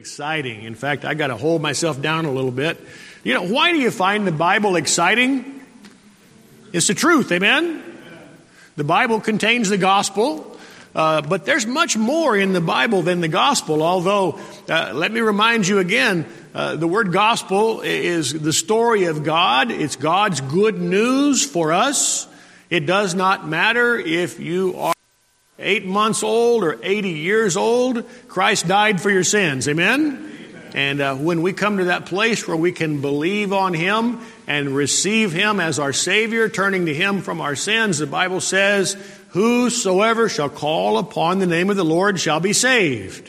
Exciting. In fact, I got to hold myself down a little bit. You know, why do you find the Bible exciting? It's the truth, amen? The Bible contains the gospel, but there's much more in the Bible than the gospel, although, let me remind you again, the word gospel is the story of God. It's God's good news for us. It does not matter if you are 8 months old or 80 years old, Christ died for your sins. Amen? And when we come to that place where we can believe on Him and receive Him as our Savior, turning to Him from our sins, the Bible says, whosoever shall call upon the name of the Lord shall be saved.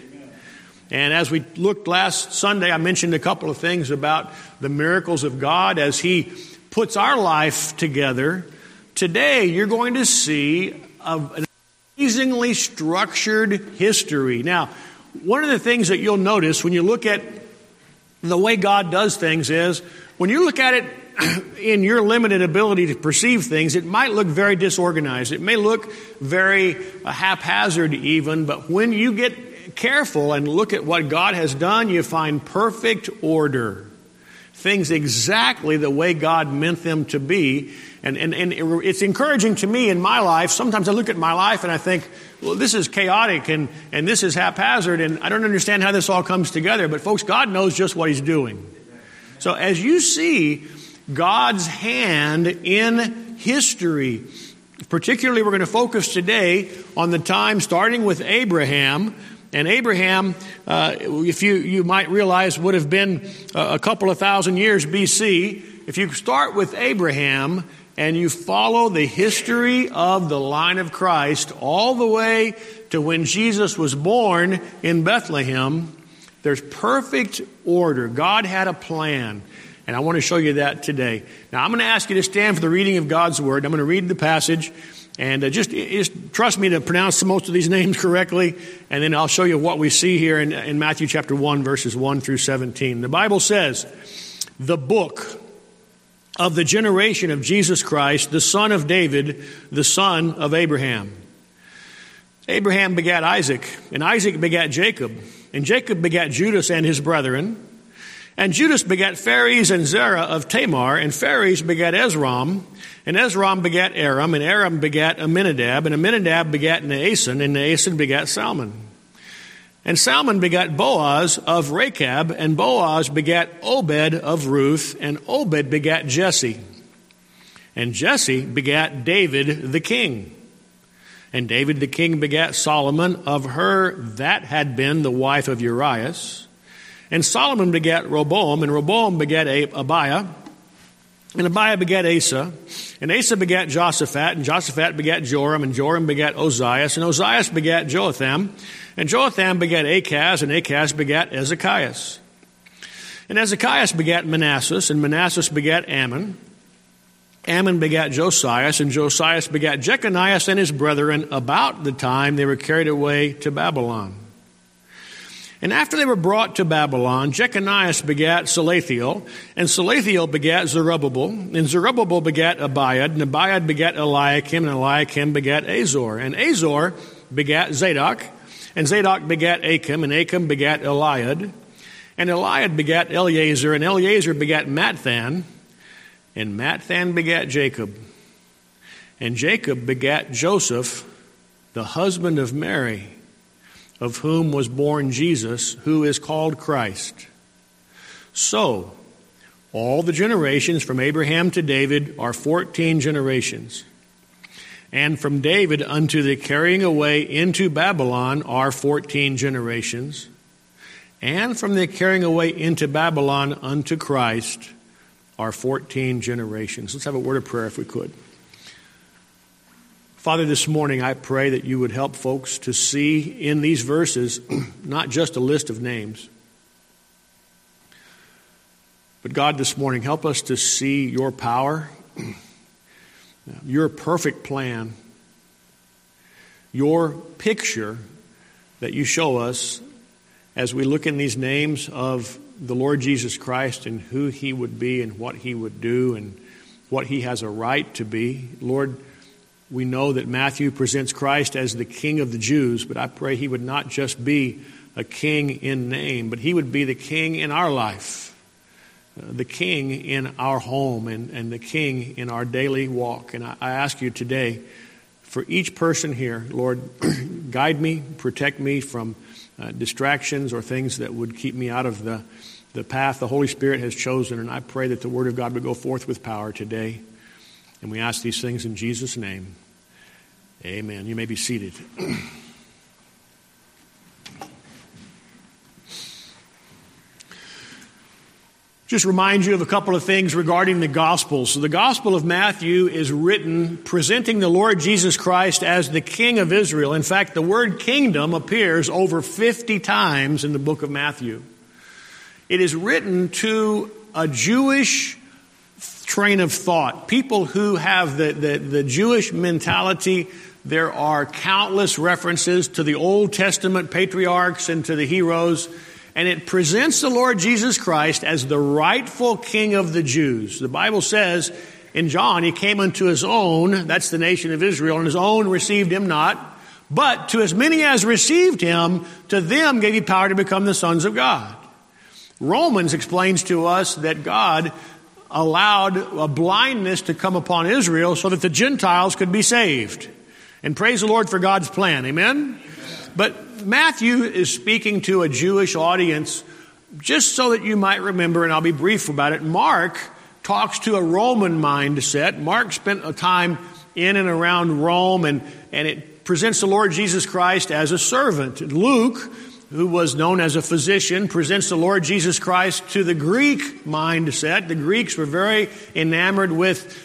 And as we looked last Sunday, I mentioned a couple of things about the miracles of God as He puts our life together. Today, you're going to see an amazingly structured history. Now, one of the things that you'll notice when you look at the way God does things is, when you look at it in your limited ability to perceive things, it might look very disorganized. It may look very haphazard even, but when you get careful and look at what God has done, you find perfect order. Things exactly the way God meant them to be. And it's encouraging to me in my life. Sometimes I look at my life and I think, well, this is chaotic and this is haphazard and I don't understand how this all comes together. But folks, God knows just what He's doing. So as you see God's hand in history, particularly we're going to focus today on the time starting with Abraham. And Abraham, if you might realize, would have been a couple of thousand years BC. If you start with Abraham and you follow the history of the line of Christ all the way to when Jesus was born in Bethlehem, there's perfect order. God had a plan. And I want to show you that today. Now, I'm going to ask you to stand for the reading of God's Word. I'm going to read the passage. And just trust me to pronounce most of these names correctly. And then I'll show you what we see here in Matthew chapter 1, verses 1 through 17. The Bible says, the book of the generation of Jesus Christ, the son of David, the son of Abraham. Abraham begat Isaac, and Isaac begat Jacob, and Jacob begat Judas and his brethren. And Judas begat Phares and Zerah of Tamar, and Phares begat Esrom, and Esrom begat Aram, and Aram begat Amminadab, and Amminadab begat Naason, and Naason begat Salmon. And Salmon begat Boaz of Rechab, and Boaz begat Obed of Ruth, and Obed begat Jesse. And Jesse begat David the king. And David the king begat Solomon of her that had been the wife of Urias. And Solomon begat Rehoboam, and Rehoboam begat Abiah, and Abiah begat Asa, and Asa begat Joshaphat, and Joshaphat begat Joram, and Joram begat Ozias, and Ozias begat Joatham, and Joatham begat Achaz, and Achaz begat Ezekias. And Ezekias begat Manasseh, and Manasseh begat Ammon. Ammon begat Josias, and Josias begat Jeconias and his brethren about the time they were carried away to Babylon. And after they were brought to Babylon, Jeconias begat Salathiel, and Salathiel begat Zerubbabel, and Zerubbabel begat Abiad, and Abiad begat Eliakim, and Eliakim begat Azor, and Azor begat Zadok, and Zadok begat Achim, and Achim begat Eliad, and Eliad begat Eleazar, and Eleazar begat Matthan, and Matthan begat Jacob, and Jacob begat Joseph, the husband of Mary, of whom was born Jesus, who is called Christ. So, all the generations from Abraham to David are 14 generations. And from David unto the carrying away into Babylon are 14 generations. And from the carrying away into Babylon unto Christ are 14 generations. Let's have a word of prayer if we could. Father, this morning I pray that you would help folks to see in these verses not just a list of names, but God, this morning, help us to see your power, your perfect plan, your picture that you show us as we look in these names of the Lord Jesus Christ and who He would be and what He would do and what He has a right to be. Lord, we know that Matthew presents Christ as the King of the Jews, but I pray He would not just be a king in name, but he would be the king in our life, the king in our home, and the king in our daily walk. And I ask you today, for each person here, Lord, guide me, protect me from distractions or things that would keep me out of the path the Holy Spirit has chosen. And I pray that the Word of God would go forth with power today. And we ask these things in Jesus' name. Amen. You may be seated. Just remind you of a couple of things regarding the Gospels. So the Gospel of Matthew is written presenting the Lord Jesus Christ as the King of Israel. In fact, the word kingdom appears over 50 times in the book of Matthew. It is written to a Jewish train of thought, people who have the Jewish mentality. There are countless references to the Old Testament patriarchs and to the heroes, and it presents the Lord Jesus Christ as the rightful King of the Jews. The Bible says in John, he came unto his own, that's the nation of Israel, and his own received him not. But to as many as received him, to them gave he power to become the sons of God. Romans explains to us that God allowed a blindness to come upon Israel so that the Gentiles could be saved. And praise the Lord for God's plan. Amen? But Matthew is speaking to a Jewish audience just so that you might remember, and I'll be brief about it. Mark talks to a Roman mindset. Mark spent a time in and around Rome, and it presents the Lord Jesus Christ as a servant. Luke, who was known as a physician, presents the Lord Jesus Christ to the Greek mindset. The Greeks were very enamored with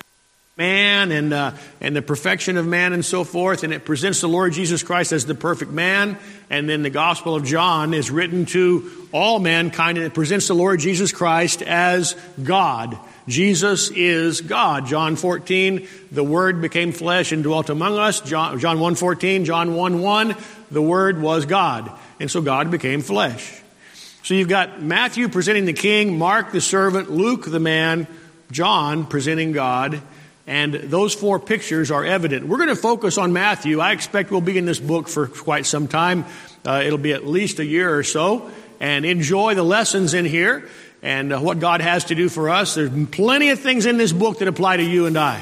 man and the perfection of man and so forth, and it presents the Lord Jesus Christ as the perfect man. And then the Gospel of John is written to all mankind, and it presents the Lord Jesus Christ as God. Jesus is God. John 14, the Word became flesh and dwelt among us. John 1:14, John 1:1, the Word was God. And so God became flesh. So you've got Matthew presenting the king, Mark the servant, Luke the man, John presenting God. And those four pictures are evident. We're going to focus on Matthew. I expect we'll be in this book for quite some time. It'll be at least a year or so. And enjoy the lessons in here and what God has to do for us. There's plenty of things in this book that apply to you and I.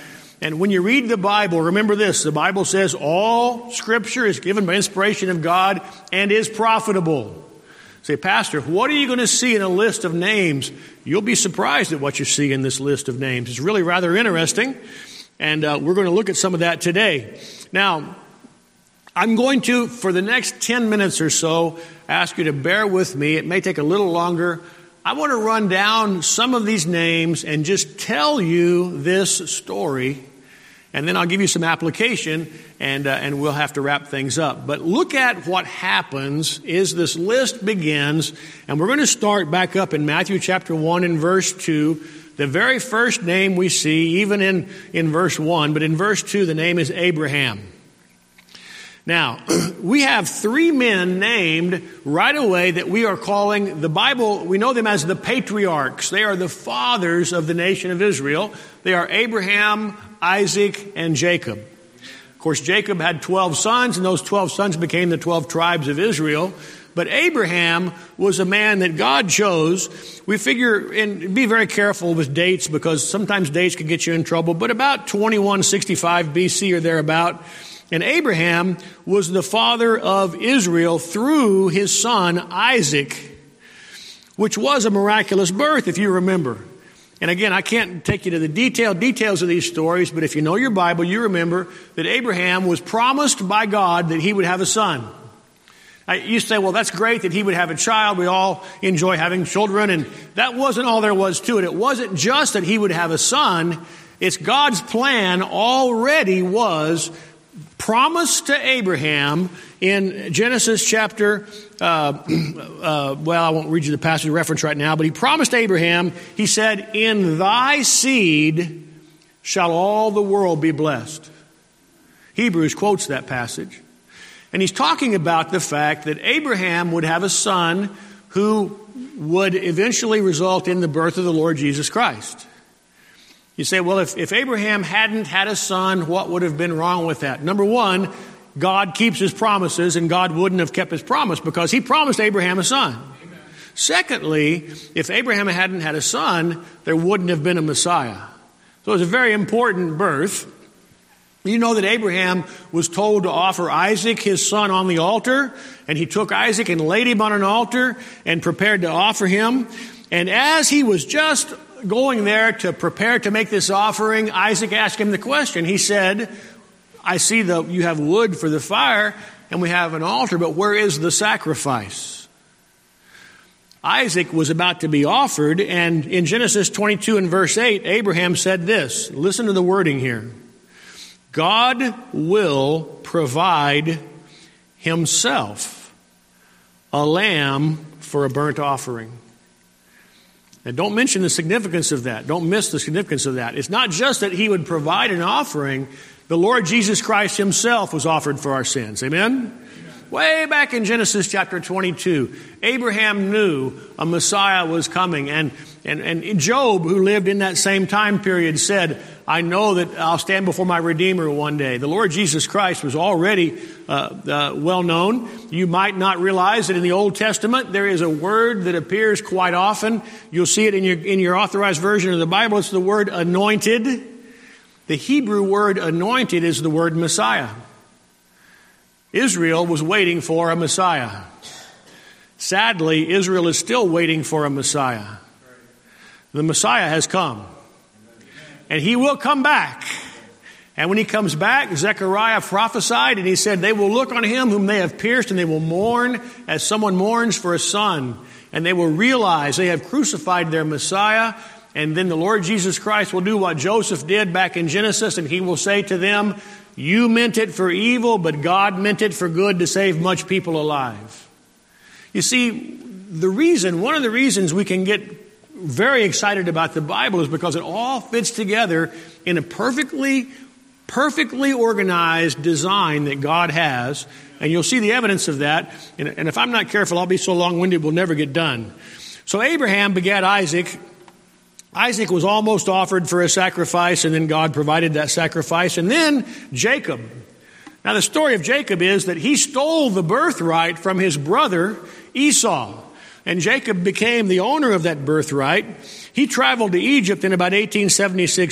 And when you read the Bible, remember this. The Bible says all Scripture is given by inspiration of God and is profitable. Say, Pastor, what are you going to see in a list of names? You'll be surprised at what you see in this list of names. It's really rather interesting, and we're going to look at some of that today. Now, I'm going to, for the next 10 minutes or so, ask you to bear with me. It may take a little longer. I want to run down some of these names and just tell you this story, and then I'll give you some application, and we'll have to wrap things up. But look at what happens is this list begins, and we're going to start back up in Matthew chapter 1 and verse 2. The very first name we see, even in verse 1, but in verse 2, the name is Abraham. Now, we have three men named right away that we are calling the Bible, we know them as the patriarchs. They are the fathers of the nation of Israel. They are Abraham, Isaac, and Jacob. Of course, Jacob had 12 sons, and those 12 sons became the 12 tribes of Israel. But Abraham was a man that God chose. We figure, and be very careful with dates because sometimes dates can get you in trouble, but about 2165 BC or thereabout. And Abraham was the father of Israel through his son Isaac, which was a miraculous birth, if you remember. And again, I can't take you to the details of these stories, but if you know your Bible, you remember that Abraham was promised by God that he would have a son. You say, well, that's great that he would have a child. We all enjoy having children, and that wasn't all there was to it. It wasn't just that he would have a son. It's God's plan already was promised to Abraham in Genesis chapter, I won't read you the passage reference right now, but he promised Abraham, he said, in thy seed shall all the world be blessed. Hebrews quotes that passage. And he's talking about the fact that Abraham would have a son who would eventually result in the birth of the Lord Jesus Christ. You say, well, if Abraham hadn't had a son, what would have been wrong with that? Number one, God keeps his promises, and God wouldn't have kept his promise because he promised Abraham a son. Amen. Secondly, if Abraham hadn't had a son, there wouldn't have been a Messiah. So it's a very important birth. You know that Abraham was told to offer Isaac, his son, on the altar, and he took Isaac and laid him on an altar and prepared to offer him. And as he was just going there to prepare to make this offering, Isaac asked him the question. He said, I see you have wood for the fire and we have an altar, but where is the sacrifice? Isaac was about to be offered, and in Genesis 22 and verse 8, Abraham said this. Listen to the wording here. God will provide himself a lamb for a burnt offering. And don't mention the significance of that. Don't miss the significance of that. It's not just that he would provide an offering. The Lord Jesus Christ himself was offered for our sins. Amen? Way back in Genesis chapter 22, Abraham knew a Messiah was coming. And Job, who lived in that same time period, said, I know that I'll stand before my Redeemer one day. The Lord Jesus Christ was already well known. You might not realize that in the Old Testament there is a word that appears quite often. You'll see it in your authorized version of the Bible. It's the word anointed. The Hebrew word anointed is the word Messiah. Israel was waiting for a Messiah. Sadly, Israel is still waiting for a Messiah. The Messiah has come. And he will come back. And when he comes back, Zechariah prophesied, and he said, they will look on him whom they have pierced, and they will mourn as someone mourns for a son. And they will realize they have crucified their Messiah. And then the Lord Jesus Christ will do what Joseph did back in Genesis, and he will say to them, you meant it for evil, but God meant it for good to save much people alive. You see, one of the reasons we can get very excited about the Bible is because it all fits together in a perfectly organized design that God has. And you'll see the evidence of that. And if I'm not careful, I'll be so long-winded we'll never get done. So Abraham begat Isaac. Isaac was almost offered for a sacrifice, and then God provided that sacrifice. And then Jacob. Now the story of Jacob is that he stole the birthright from his brother Esau. And Jacob became the owner of that birthright. He traveled to Egypt in about 1876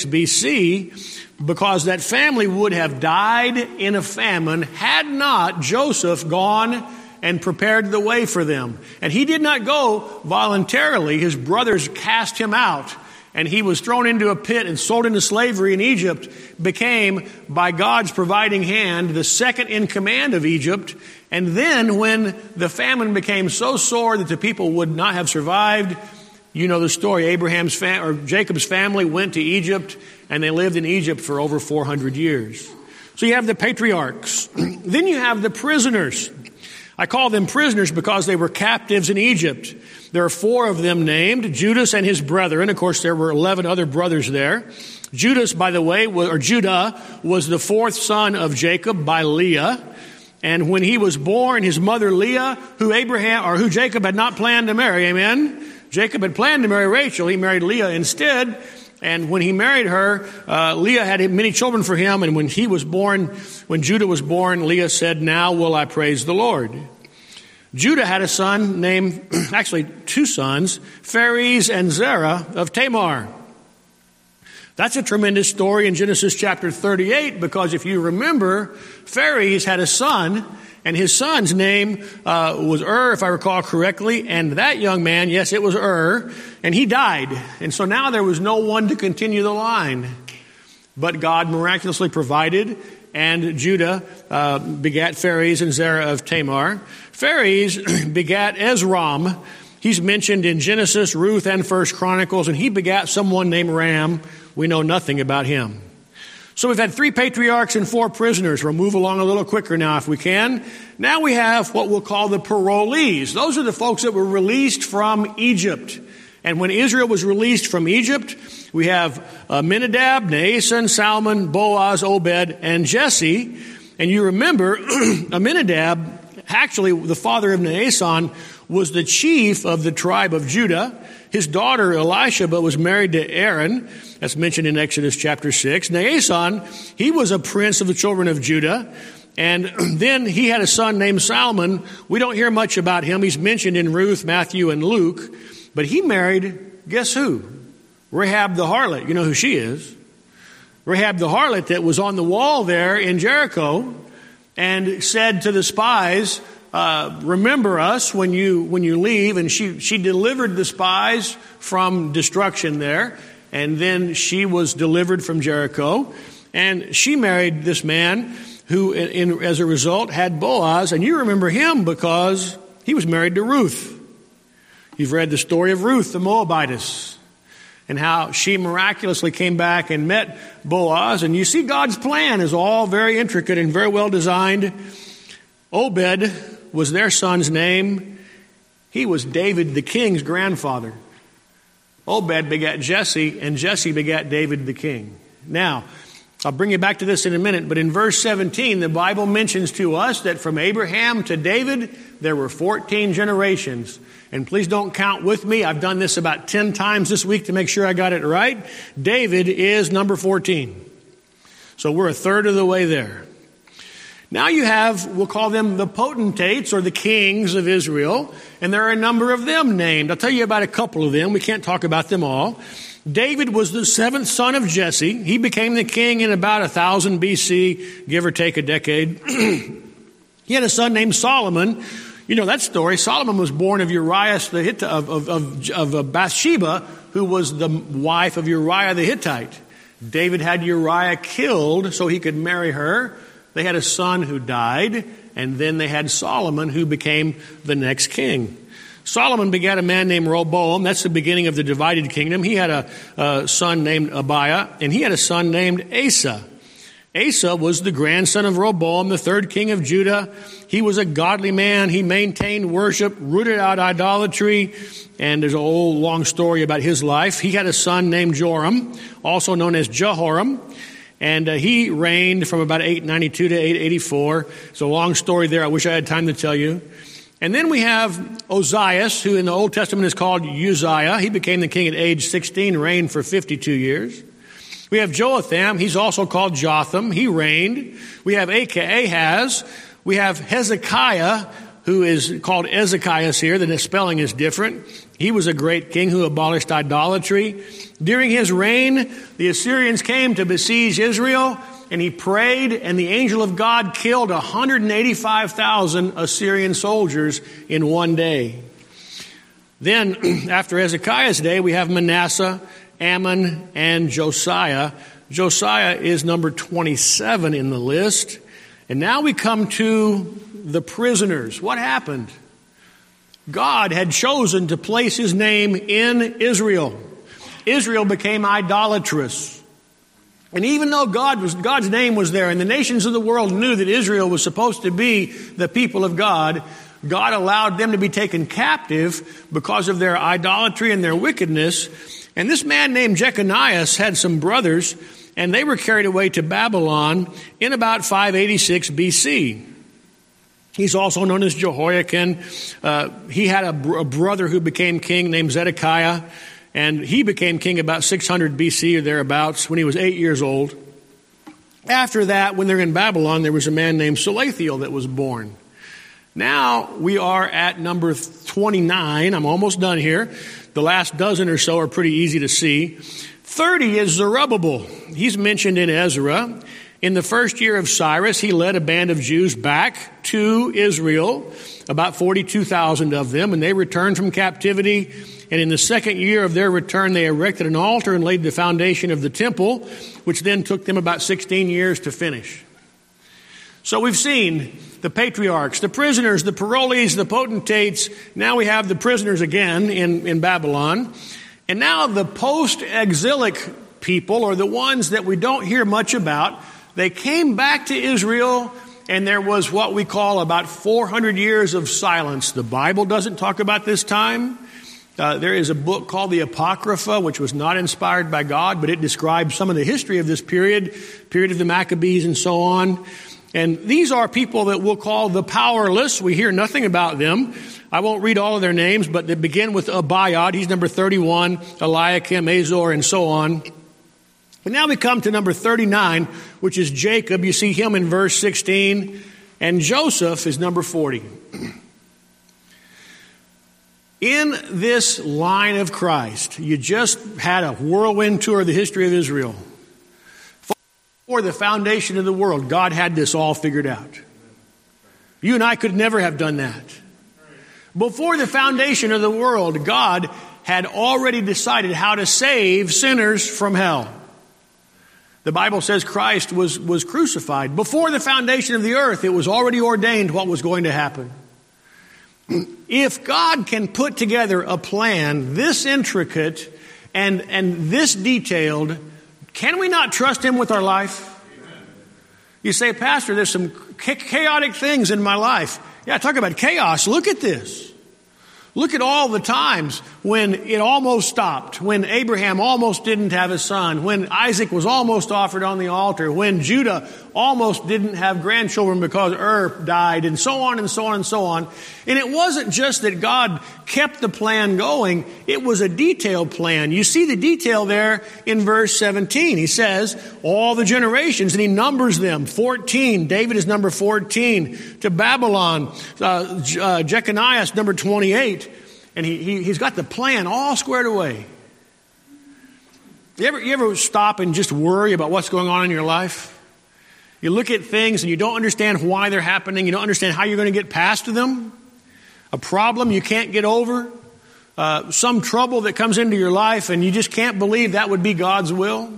BC because that family would have died in a famine had not Joseph gone and prepared the way for them. And he did not go voluntarily. His brothers cast him out, and he was thrown into a pit and sold into slavery in Egypt, became, by God's providing hand, the second in command of Egypt. And then when the famine became so sore that the people would not have survived, you know the story. Jacob's family went to Egypt, and they lived in Egypt for over 400 years. So you have the patriarchs. Then you have the prisoners. I call them prisoners because they were captives in Egypt. There are 4 of them named, Judas and his brethren. Of course, there were 11 other brothers there. Judas, by the way, Judah was the 4th son of Jacob by Leah. And when he was born, his mother Leah, who Jacob had not planned to marry, amen? Jacob had planned to marry Rachel. He married Leah instead. And when he married her, Leah had many children for him. And when Judah was born, Leah said, now will I praise the Lord. Judah had a son named, actually 2 sons, Pharez and Zerah of Tamar. That's a tremendous story in Genesis chapter 38, because if you remember, Pharez had a son, and his son's name was if I recall correctly, and that young man, yes, it was and he died. And so now there was no one to continue the line. But God miraculously provided, and Judah begat Pharez and Zerah of Tamar. Pharez begat Ezram. He's mentioned in Genesis, Ruth, and 1 Chronicles, and he begat someone named Ram. We know nothing about him. So we've had 3 patriarchs and 4 prisoners. We'll move along a little quicker now if we can. Now we have what we'll call the parolees. Those are the folks that were released from Egypt. And when Israel was released from Egypt, we have Aminadab, Naason, Salmon, Boaz, Obed, and Jesse. And you remember, Aminadab, actually the father of Naason, was the chief of the tribe of Judah. His daughter Elisheba was married to Aaron. That's mentioned in Exodus chapter 6. Naason, he was a prince of the children of Judah. And then he had a son named Solomon. We don't hear much about him. He's mentioned in Ruth, Matthew, and Luke. But he married, guess who? Rahab the harlot. You know who she is. Rahab the harlot that was on the wall there in Jericho and said to the spies, remember us when you leave. And she delivered the spies from destruction there. And then she was delivered from Jericho. And she married this man who, as a result, had Boaz. And you remember him because he was married to Ruth. You've read the story of Ruth, the Moabitess, and how she miraculously came back and met Boaz. And you see God's plan is all very intricate and very well designed. Obed was their son's name. He was David the king's grandfather. Obed begat Jesse, and Jesse begat David the king. Now, I'll bring you back to this in a minute, but in verse 17, the Bible mentions to us that from Abraham to David, there were 14 generations. And please don't count with me. I've done this about 10 times this week to make sure I got it right. David is number 14. So we're a third of the way there. Now you have, we'll call them the potentates or the kings of Israel, and there are a number of them named. I'll tell you about a couple of them. We can't talk about them all. David was the seventh son of Jesse. He became the king in about 1000 BC, give or take a decade. He had a son named Solomon. You know that story. Solomon was born of Uriah the Hittite, of Bathsheba, who was the wife of Uriah the Hittite. David had Uriah killed so he could marry her. They had a son who died, and then they had Solomon, who became the next king. Solomon begat a man named Rehoboam. That's the beginning of the divided kingdom. He had a son named Abiah, and he had a son named Asa. Asa was the grandson of Rehoboam, the third king of Judah. He was a godly man. He maintained worship, rooted out idolatry, and there's a whole long story about his life. He had a son named Joram, also known as Jehoram, and he reigned from about 892 to 884. It's a long story there. I wish I had time to tell you. And then we have Ozias, who in the Old Testament is called Uzziah. He became the king at age 16, reigned for 52 years. We have Jotham. He's also called Jotham. He reigned. We have Ahaz. We have Hezekiah, who is called Ezekias here. The spelling is different. He was a great king who abolished idolatry. During his reign, the Assyrians came to besiege Israel, and he prayed, and the angel of God killed 185,000 Assyrian soldiers in one day. Then, after Hezekiah's day, we have Manasseh, Ammon, and Josiah. Josiah is number 27 in the list. And now we come to the prisoners. What happened? God had chosen to place his name in Israel. Israel became idolatrous. And even though God's name was there, and the nations of the world knew that Israel was supposed to be the people of God, God allowed them to be taken captive because of their idolatry and their wickedness. And this man named Jeconias had some brothers, and they were carried away to Babylon in about 586 BC. He's also known as Jehoiakim. He had a brother who became king named Zedekiah, and he became king about 600 BC or thereabouts when he was 8 years old. After that, when they're in Babylon, there was a man named Salathiel that was born. Now we are at number 29. I'm almost done here. The last dozen or so are pretty easy to see. 30 is Zerubbabel. He's mentioned in Ezra. In the first year of Cyrus, he led a band of Jews back to Israel, about 42,000 of them, and they returned from captivity. And in the second year of their return, they erected an altar and laid the foundation of the temple, which then took them about 16 years to finish. So we've seen the patriarchs, the prisoners, the parolees, the potentates. Now we have the prisoners again in Babylon. And now the post-exilic people, or the ones that we don't hear much about, they came back to Israel, and there was what we call about 400 years of silence. The Bible doesn't talk about this time. There is a book called the Apocrypha, which was not inspired by God, but it describes some of the history of this period of the Maccabees and so on. And these are people that we'll call the powerless. We hear nothing about them. I won't read all of their names, but they begin with Abiad. He's number 31, Eliakim, Azor, and so on. And now we come to number 39, which is Jacob. You see him in verse 16. And Joseph is number 40. In this line of Christ, you just had a whirlwind tour of the history of Israel. Before the foundation of the world, God had this all figured out. You and I could never have done that. Before the foundation of the world, God had already decided how to save sinners from hell. The Bible says Christ was crucified. Before the foundation of the earth, it was already ordained what was going to happen. If God can put together a plan this intricate and this detailed, can we not trust Him with our life? Amen. You say, Pastor, there's some chaotic things in my life. Yeah, talk about chaos. Look at this. Look at all the times when it almost stopped, when Abraham almost didn't have a son, when Isaac was almost offered on the altar, when Judah almost didn't have grandchildren because died, and so on and so on and so on. And it wasn't just that God kept the plan going, it was a detailed plan. You see the detail there in verse 17. He says, all the generations, and he numbers them, 14. David is number 14. To Babylon, Jeconiah is number 28. And he's got the plan all squared away. You ever stop and just worry about what's going on in your life? You look at things and you don't understand why they're happening. You don't understand how you're going to get past them. A problem you can't get over. Some trouble that comes into your life and you just can't believe that would be God's will.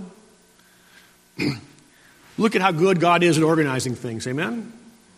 Look at how good God is at organizing things. Amen?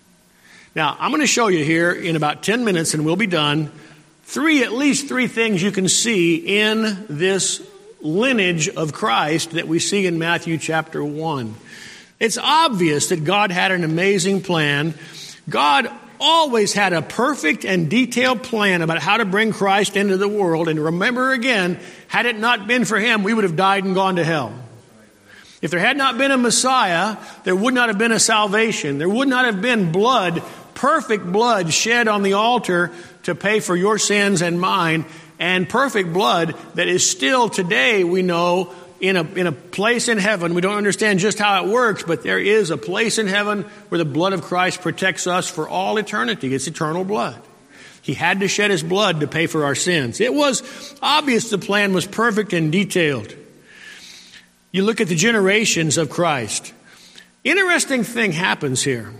Now, I'm going to show you here in about 10 minutes and we'll be done. At least three things you can see in this lineage of Christ that we see in Matthew chapter 1. It's obvious that God had an amazing plan. God always had a perfect and detailed plan about how to bring Christ into the world. And remember again, had it not been for Him, we would have died and gone to hell. If there had not been a Messiah, there would not have been a salvation. There would not have been blood, perfect blood shed on the altar to pay for your sins and mine, and perfect blood that is still today, we know, in a place in heaven. We don't understand just how it works, but there is a place in heaven where the blood of Christ protects us for all eternity. It's eternal blood. He had to shed His blood to pay for our sins. It was obvious the plan was perfect and detailed. You look at the generations of Christ. Interesting thing happens here.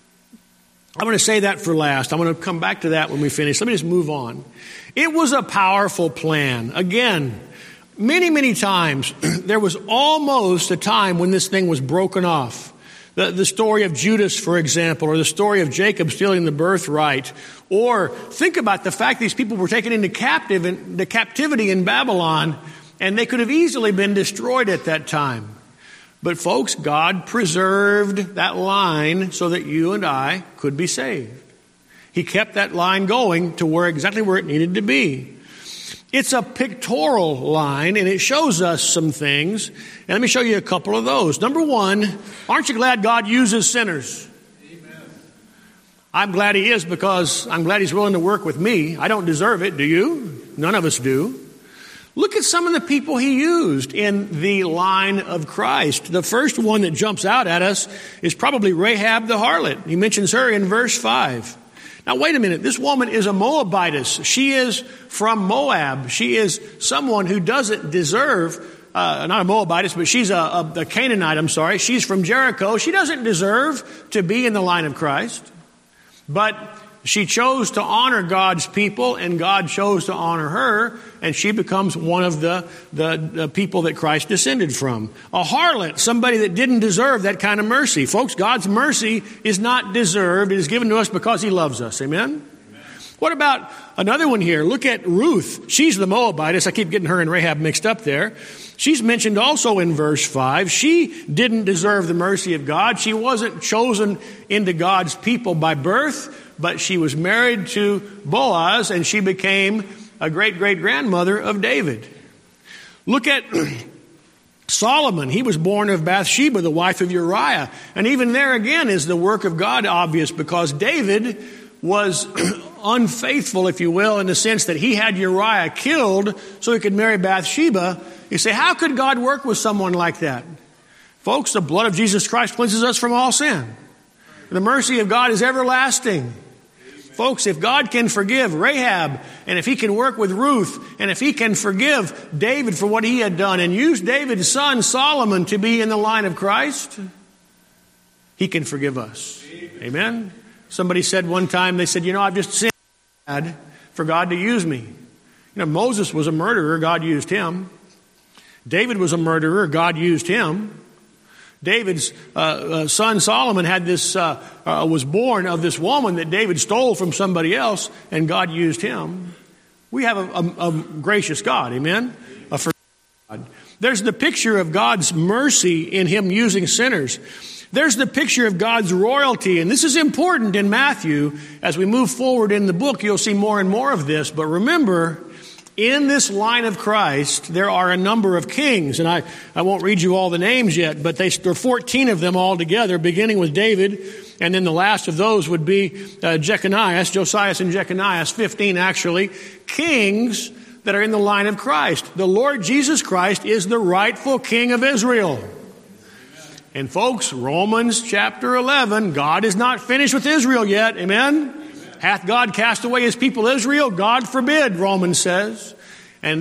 I'm going to say that for last. I'm going to come back to that when we finish. Let me just move on. It was a powerful plan. Again, many, many times, there was almost a time when this thing was broken off. The story of Judas, for example, or the story of Jacob stealing the birthright. Or think about the fact these people were taken into captivity in Babylon, and they could have easily been destroyed at that time. But folks, God preserved that line so that you and I could be saved. He kept that line going to exactly where it needed to be. It's a pictorial line, and it shows us some things. And let me show you a couple of those. Number one, aren't you glad God uses sinners? Amen. I'm glad He is, because I'm glad He's willing to work with me. I don't deserve it, do you? None of us do. Look at some of the people He used in the line of Christ. The first one that jumps out at us is probably Rahab the harlot. He mentions her in verse 5. Now, wait a minute. This woman is a Moabitess. She is from Moab. She is someone who doesn't deserve, not a Moabitess, but she's a Canaanite, I'm sorry. She's from Jericho. She doesn't deserve to be in the line of Christ. But she chose to honor God's people, and God chose to honor her, and she becomes one of the people that Christ descended from. A harlot, somebody that didn't deserve that kind of mercy. Folks, God's mercy is not deserved. It is given to us because He loves us. Amen? What about another one here? Look at Ruth. She's the Moabitess. I keep getting her and Rahab mixed up there. She's mentioned also in verse 5. She didn't deserve the mercy of God. She wasn't chosen into God's people by birth, but she was married to Boaz, and she became a great-great-grandmother of David. Look at Solomon. He was born of Bathsheba, the wife of Uriah. And even there again is the work of God obvious, because David was unfaithful, if you will, in the sense that he had Uriah killed so he could marry Bathsheba. You say, how could God work with someone like that? Folks, the blood of Jesus Christ cleanses us from all sin. The mercy of God is everlasting. Folks, if God can forgive Rahab, and if He can work with Ruth, and if He can forgive David for what he had done, and use David's son Solomon to be in the line of Christ, He can forgive us. Amen? Somebody said one time, they said, I've just sinned for God to use me. Moses was a murderer, God used him. David was a murderer, God used him. David's son Solomon was born of this woman that David stole from somebody else, and God used him. We have a gracious God, amen? A forgiving God. There's the picture of God's mercy in Him using sinners. There's the picture of God's royalty, and this is important in Matthew. As we move forward in the book, you'll see more and more of this. But remember, in this line of Christ, there are a number of kings, and I won't read you all the names yet, but there are 14 of them all together, beginning with David, and then the last of those would be Josias and Jeconias, 15 actually, kings that are in the line of Christ. The Lord Jesus Christ is the rightful King of Israel. And folks, Romans chapter 11, God is not finished with Israel yet, amen? Hath God cast away His people Israel? God forbid, Romans says. And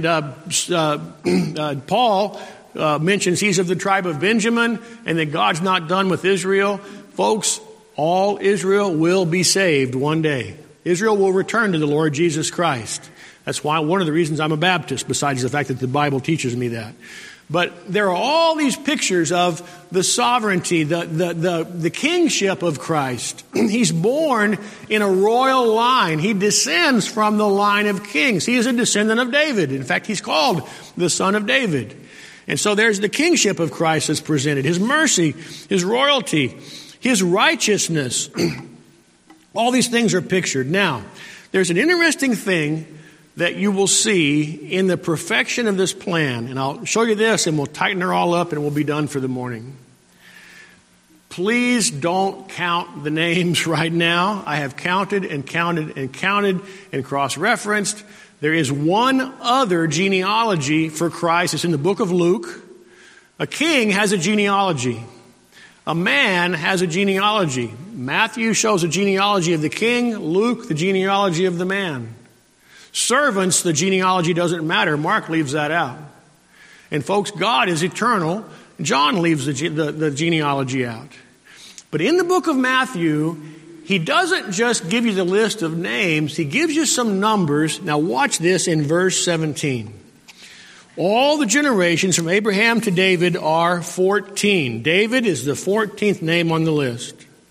Paul mentions he's of the tribe of Benjamin, and that God's not done with Israel. Folks, all Israel will be saved one day. Israel will return to the Lord Jesus Christ. That's why one of the reasons I'm a Baptist, besides the fact that the Bible teaches me that. But there are all these pictures of the sovereignty, the kingship of Christ. He's born in a royal line. He descends from the line of kings. He is a descendant of David. In fact, he's called the son of David. And so there's the kingship of Christ that's presented. His mercy, His royalty, His righteousness. All these things are pictured. Now, there's an interesting thing that you will see in the perfection of this plan. And I'll show you this, and we'll tighten her all up, and we'll be done for the morning. Please don't count the names right now. I have counted and counted and counted and cross-referenced. There is one other genealogy for Christ. It's in the book of Luke. A king has a genealogy. A man has a genealogy. Matthew shows a genealogy of the king. Luke, the genealogy of the man. Servants, the genealogy doesn't matter. Mark leaves that out. And folks, God is eternal. John leaves the genealogy out. But in the book of Matthew, he doesn't just give you the list of names. He gives you some numbers. Now watch this in verse 17. All the generations from Abraham to David are 14. David is the 14th name on the list.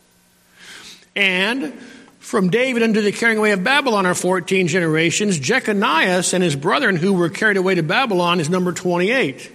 And from David unto the carrying away of Babylon are 14 generations. Jeconias and his brethren who were carried away to Babylon is number 28.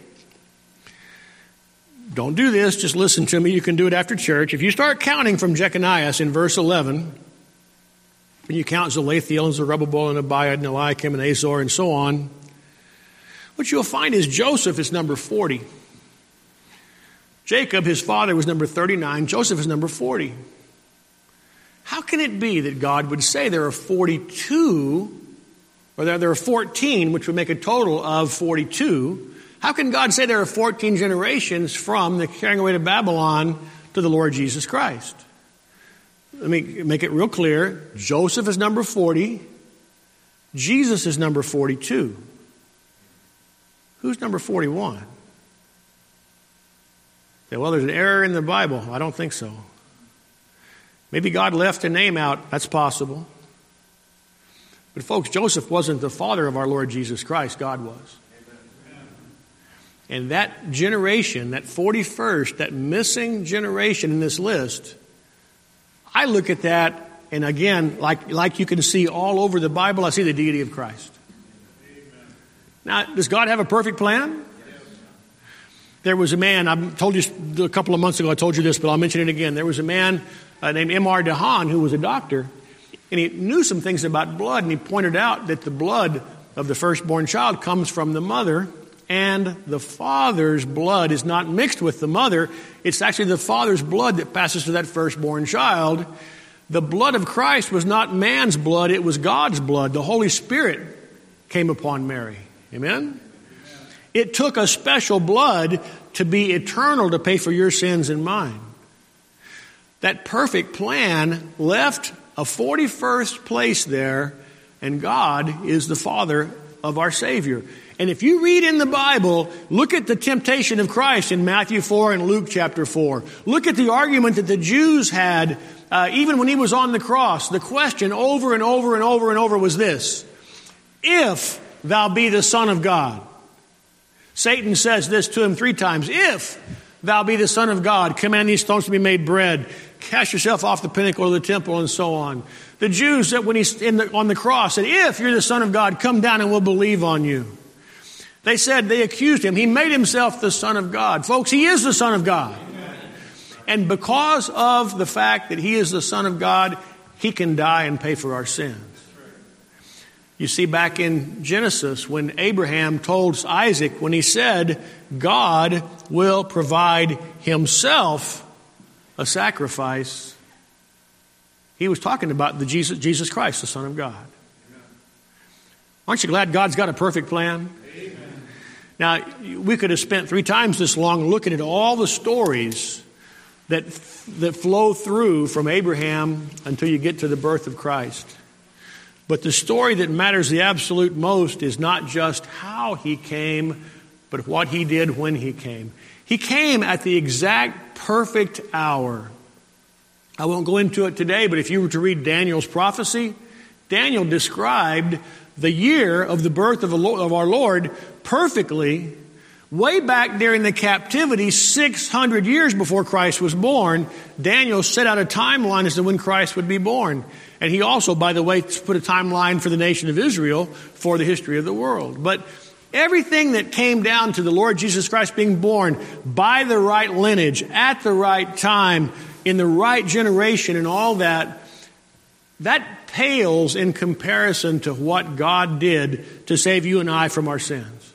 Don't do this, just listen to me. You can do it after church. If you start counting from Jeconias in verse 11, and you count Zelathiel and Zerubbabel and Abiad and Eliakim and Azor and so on, what you'll find is Joseph is number 40. Jacob, his father, was number 39. Joseph is number 40. How can it be that God would say there are 42, or there are 14, which would make a total of 42? How can God say there are 14 generations from the carrying away to Babylon to the Lord Jesus Christ? Let me make it real clear. Joseph is number 40. Jesus is number 42. Who's number 41? Say, well, there's an error in the Bible. I don't think so. Maybe God left a name out. That's possible. But folks, Joseph wasn't the father of our Lord Jesus Christ. God was. And that generation, that 41st, that missing generation in this list, I look at that, and again, like you can see all over the Bible, I see the deity of Christ. Now, does God have a perfect plan? There was a man, I told you a couple of months ago, I told you this, but I'll mention it again. There was a man named M.R. DeHaan who was a doctor, and he knew some things about blood, and he pointed out that the blood of the firstborn child comes from the mother, and the father's blood is not mixed with the mother. It's actually the father's blood that passes to that firstborn child. The blood of Christ was not man's blood, it was God's blood. The Holy Spirit came upon Mary. Amen? It took a special blood to be eternal to pay for your sins and mine. That perfect plan left a 41st place there, and God is the Father of our Savior. And if you read in the Bible, look at the temptation of Christ in Matthew 4 and Luke chapter 4. Look at the argument that the Jews had even when he was on the cross. The question over and over and over and over was this: if thou be the Son of God. Satan says this to him 3 times. If thou be the Son of God, command these stones to be made bread. Cast yourself off the pinnacle of the temple, and so on. The Jews, that when he's on the cross, said, if you're the Son of God, come down and we'll believe on you. They accused him. He made himself the Son of God. Folks, he is the Son of God. Amen. And because of the fact that he is the Son of God, he can die and pay for our sins. You see, back in Genesis, when Abraham told Isaac, when he said, God will provide himself a sacrifice, he was talking about the Jesus Christ, the Son of God. Amen. Aren't you glad God's got a perfect plan? Amen. Now, we could have spent 3 times this long looking at all the stories that flow through from Abraham until you get to the birth of Christ. But the story that matters the absolute most is not just how he came, but what he did when he came. He came at the exact perfect hour. I won't go into it today, but if you were to read Daniel's prophecy, Daniel described the year of the birth of our Lord perfectly, way back during the captivity, 600 years before Christ was born. Daniel set out a timeline as to when Christ would be born. And he also, by the way, put a timeline for the nation of Israel for the history of the world. But everything that came down to the Lord Jesus Christ being born by the right lineage, at the right time, in the right generation and all that, that pales in comparison to what God did to save you and I from our sins.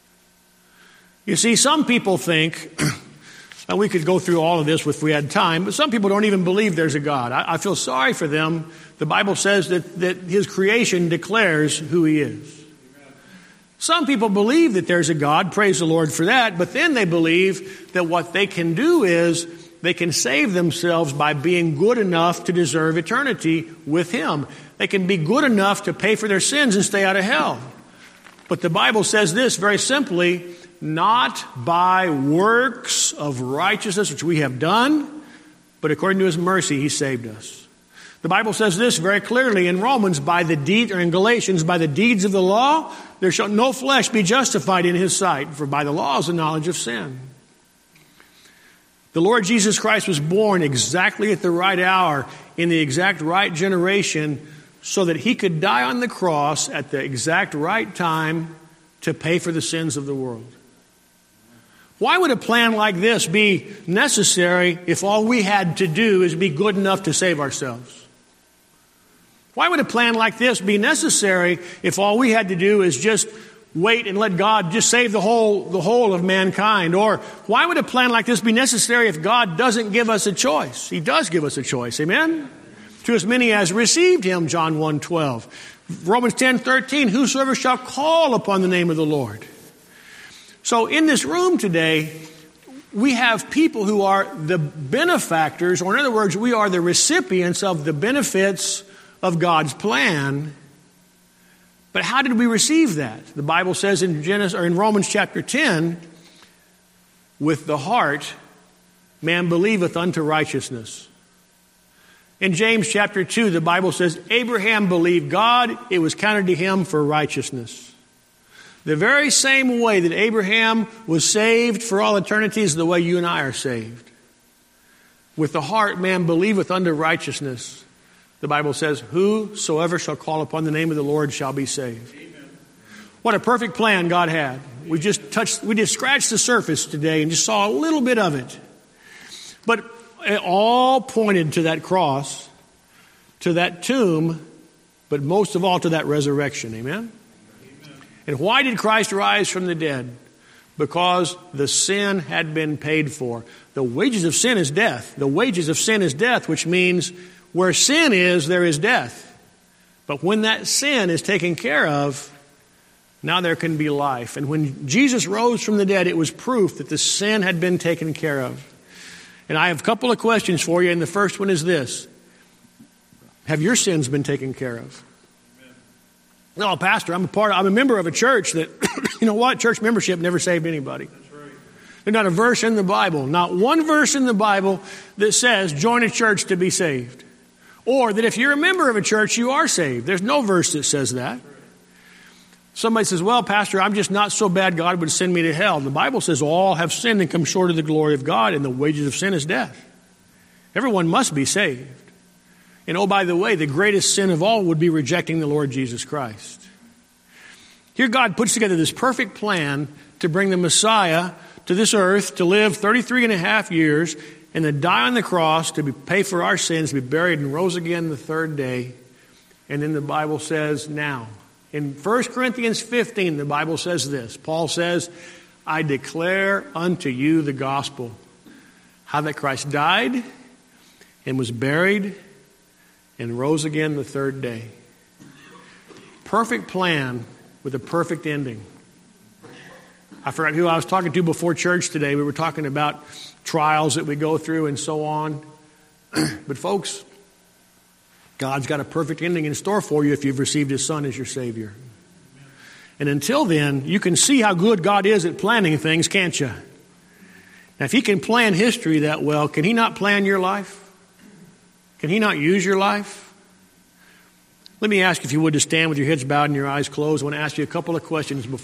You see, some people think, and we could go through all of this if we had time, but some people don't even believe there's a God. I feel sorry for them. The Bible says that his creation declares who he is. Some people believe that there's a God, praise the Lord for that, but then they believe that what they can do is they can save themselves by being good enough to deserve eternity with him. They can be good enough to pay for their sins and stay out of hell. But the Bible says this very simply: not by works of righteousness which we have done, but according to his mercy he saved us. The Bible says this very clearly in Romans, in Galatians, by the deeds of the law, there shall no flesh be justified in his sight, for by the law is the knowledge of sin. The Lord Jesus Christ was born exactly at the right hour, in the exact right generation, so that he could die on the cross at the exact right time to pay for the sins of the world. Why would a plan like this be necessary if all we had to do is be good enough to save ourselves? Why would a plan like this be necessary if all we had to do is just wait and let God just save the whole of mankind? Or why would a plan like this be necessary if God doesn't give us a choice? He does give us a choice. Amen? To as many as received him, John 1:12. Romans 10:13, whosoever shall call upon the name of the Lord. So in this room today, we have people who are the benefactors, or in other words, we are the recipients of the benefits of God's plan. But how did we receive that? The Bible says in Romans chapter 10, with the heart man believeth unto righteousness. In James chapter 2, the Bible says, Abraham believed God, it was counted to him for righteousness. The very same way that Abraham was saved for all eternity is the way you and I are saved. With the heart man believeth unto righteousness. The Bible says, whosoever shall call upon the name of the Lord shall be saved. Amen. What a perfect plan God had. We just scratched the surface today and just saw a little bit of it. But it all pointed to that cross, to that tomb, but most of all to that resurrection. Amen? Amen. And why did Christ rise from the dead? Because the sin had been paid for. The wages of sin is death. The wages of sin is death, which means where sin is, there is death. But when that sin is taken care of, now there can be life. And when Jesus rose from the dead, it was proof that the sin had been taken care of. And I have a couple of questions for you, and the first one is this. Have your sins been taken care of? No, Pastor, I'm a member of a church that, you know what? Church membership never saved anybody. There's not a verse in the Bible, not one verse in the Bible that says join a church to be saved. Or that if you're a member of a church, you are saved. There's no verse that says that. Somebody says, well, Pastor, I'm just not so bad God would send me to hell. The Bible says all have sinned and come short of the glory of God, and the wages of sin is death. Everyone must be saved. And oh, by the way, the greatest sin of all would be rejecting the Lord Jesus Christ. Here God puts together this perfect plan to bring the Messiah to this earth, to live 33 and a half years, and to die on the cross, to pay for our sins, to be buried and rose again the third day. And then the Bible says now. In 1 Corinthians 15, the Bible says this. Paul says, I declare unto you the gospel, how that Christ died and was buried and rose again the third day. Perfect plan with a perfect ending. I forgot who I was talking to before church today. We were talking about trials that we go through and so on. But folks, God's got a perfect ending in store for you if you've received His Son as your Savior. And until then, you can see how good God is at planning things, can't you? Now, if He can plan history that well, can He not plan your life? Can He not use your life? Let me ask if you would to stand with your heads bowed and your eyes closed. I want to ask you a couple of questions before